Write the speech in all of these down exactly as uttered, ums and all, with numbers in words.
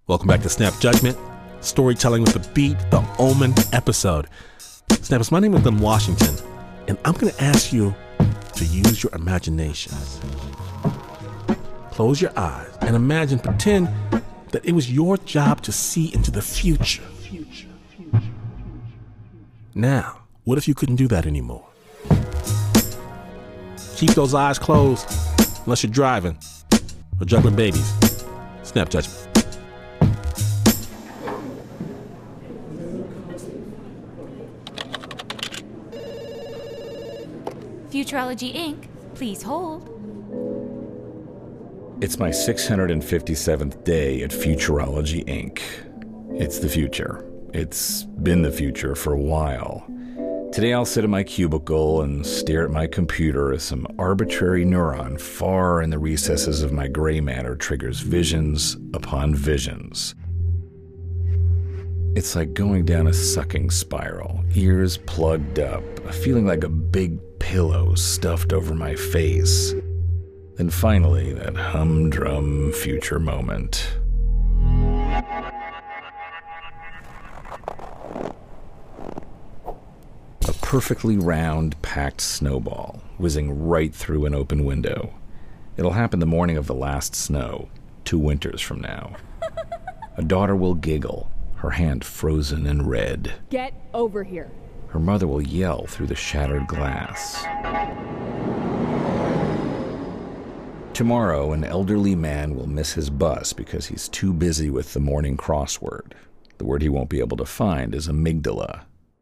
Welcome back to Snap Judgment, storytelling with a beat, the Omen episode. Snappers, my name is Glenn Washington, and I'm going to ask you to use your imagination. Close your eyes and imagine, pretend that it was your job to see into the future. Now, what if you couldn't do that anymore? Keep those eyes closed unless you're driving or juggling babies. Snap Judgment. Futurology Incorporated, please hold. It's my six hundred fifty-seventh day at Futurology Incorporated. It's the future. It's been the future for a while. Today I'll sit in my cubicle and stare at my computer as some arbitrary neuron far in the recesses of my gray matter triggers visions upon visions. It's like going down a sucking spiral, ears plugged up, a feeling like a big pillow stuffed over my face. Then finally, that humdrum future moment. A perfectly round, packed snowball, whizzing right through an open window. It'll happen the morning of the last snow, two winters from now. A daughter will giggle, her hand frozen and red. Get over here. Her mother will yell through the shattered glass. Tomorrow, an elderly man will miss his bus because he's too busy with the morning crossword. The word he won't be able to find is amygdala.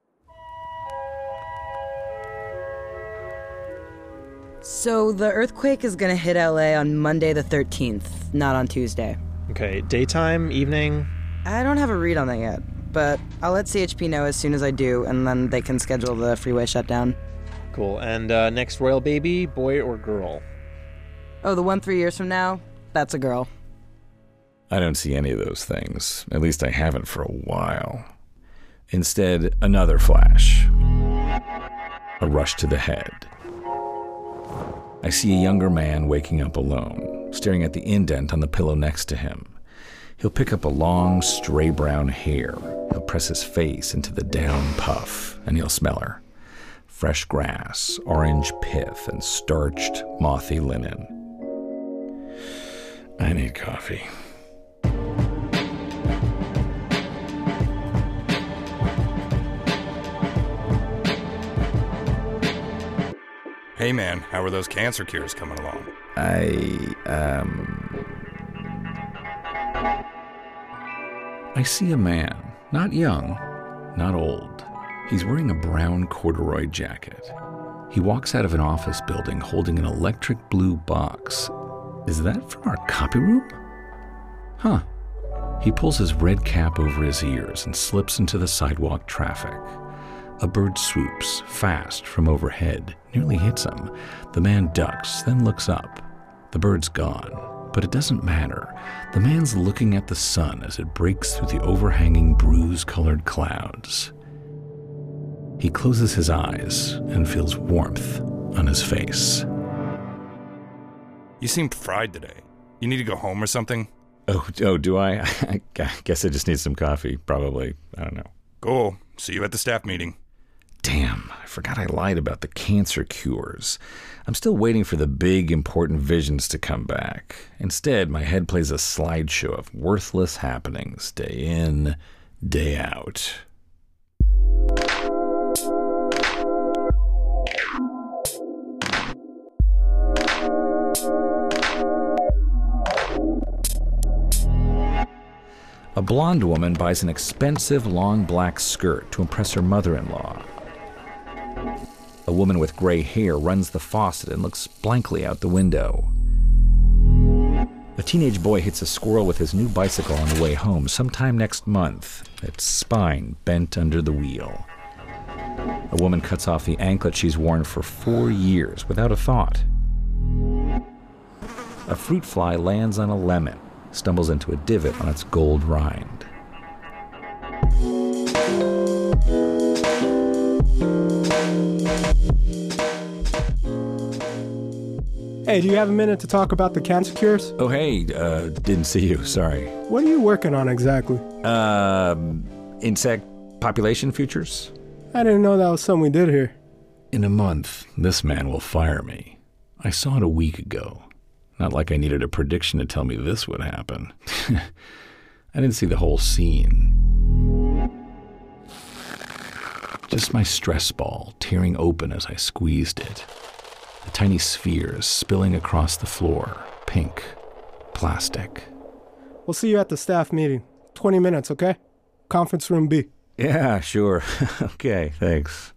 So the earthquake is going to hit L A on Monday the thirteenth, not on Tuesday. Okay, daytime, evening? I don't have a read on that yet, but I'll let C H P know as soon as I do, and then they can schedule the freeway shutdown. Cool. And uh, next royal baby, boy or girl? Oh, the one three years from now? That's a girl. I don't see any of those things. At least I haven't for a while. Instead, another flash. A rush to the head. I see a younger man waking up alone, staring at the indent on the pillow next to him. He'll pick up a long, stray brown hair. He'll press his face into the down puff, and he'll smell her. Fresh grass, orange pith, and starched, mothy linen. I need coffee. Hey man, how are those cancer cures coming along? I, um... I see a man, not young, not old. He's wearing a brown corduroy jacket. He walks out of an office building holding an electric blue box. Is that from our copy room? Huh. He pulls his red cap over his ears and slips into the sidewalk traffic. A bird swoops, fast, from overhead, nearly hits him. The man ducks, then looks up. The bird's gone, but it doesn't matter. The man's looking at the sun as it breaks through the overhanging bruise-colored clouds. He closes his eyes and feels warmth on his face. You seem fried today. You need to go home or something? Oh, oh, do I? I guess I just need some coffee, probably. I don't know. Cool. See you at the staff meeting. Damn, I forgot I lied about the cancer cures. I'm still waiting for the big, important visions to come back. Instead, my head plays a slideshow of worthless happenings, day in, day out. A blonde woman buys an expensive, long black skirt to impress her mother-in-law. A woman with gray hair runs the faucet and looks blankly out the window. A teenage boy hits a squirrel with his new bicycle on the way home sometime next month, its spine bent under the wheel. A woman cuts off the anklet she's worn for four years without a thought. A fruit fly lands on a lemon, stumbles into a divot on its gold rind. Hey, do you have a minute to talk about the cancer cures? Oh, hey, uh, didn't see you, sorry. What are you working on exactly? Um, insect population futures? I didn't know that was something we did here. In a month, this man will fire me. I saw it a week ago. Not like I needed a prediction to tell me this would happen. I didn't see the whole scene. Just my stress ball tearing open as I squeezed it. The tiny spheres spilling across the floor, pink, plastic. We'll see you at the staff meeting. twenty minutes, okay? Conference room B. Yeah, sure. Okay, thanks.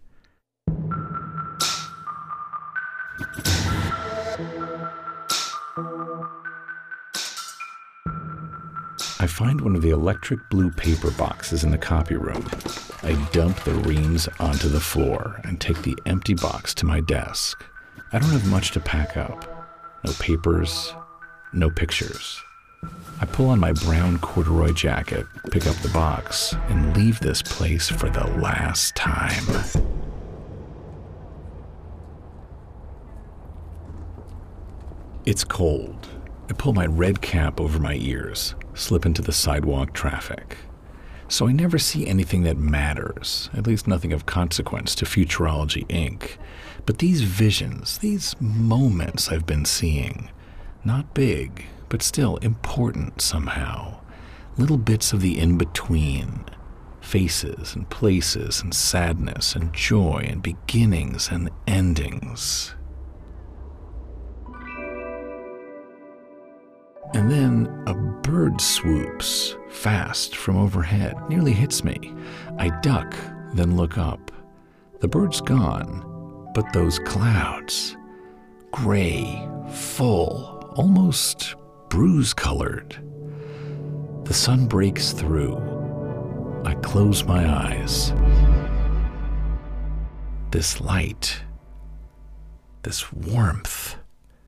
I find one of the electric blue paper boxes in the copy room. I dump the reams onto the floor and take the empty box to my desk. I don't have much to pack up. No papers, no pictures. I pull on my brown corduroy jacket, pick up the box, and leave this place for the last time. It's cold. I pull my red cap over my ears, slip into the sidewalk traffic. So I never see anything that matters, at least nothing of consequence to Futurology, Incorporated. But these visions, these moments I've been seeing, not big, but still important somehow. Little bits of the in-between. Faces and places and sadness and joy and beginnings and endings. And then a bird swoops, fast from overhead, nearly hits me. I duck, then look up. The bird's gone, but those clouds, gray, full, almost bruise-colored. The sun breaks through. I close my eyes. This light, this warmth.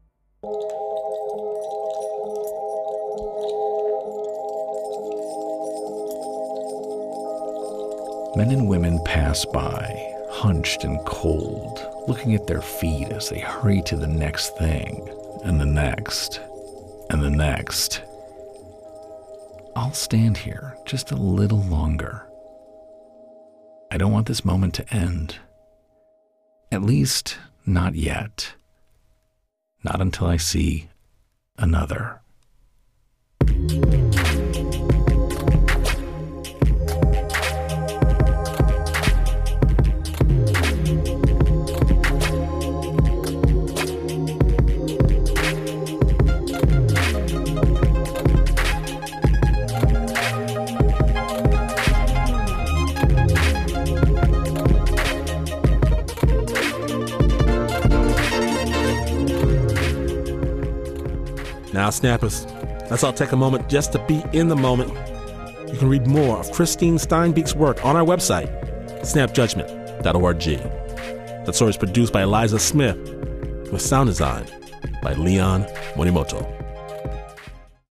Men and women pass by, hunched and cold, looking at their feet as they hurry to the next thing, and the next, and the next. I'll stand here just a little longer. I don't want this moment to end. At least, not yet. Not until I see another. Now, Snappers, let's all take a moment just to be in the moment. You can read more of Christine Steinbeck's work on our website, snap judgment dot org. That story is produced by Eliza Smith, with sound design by Leon Morimoto.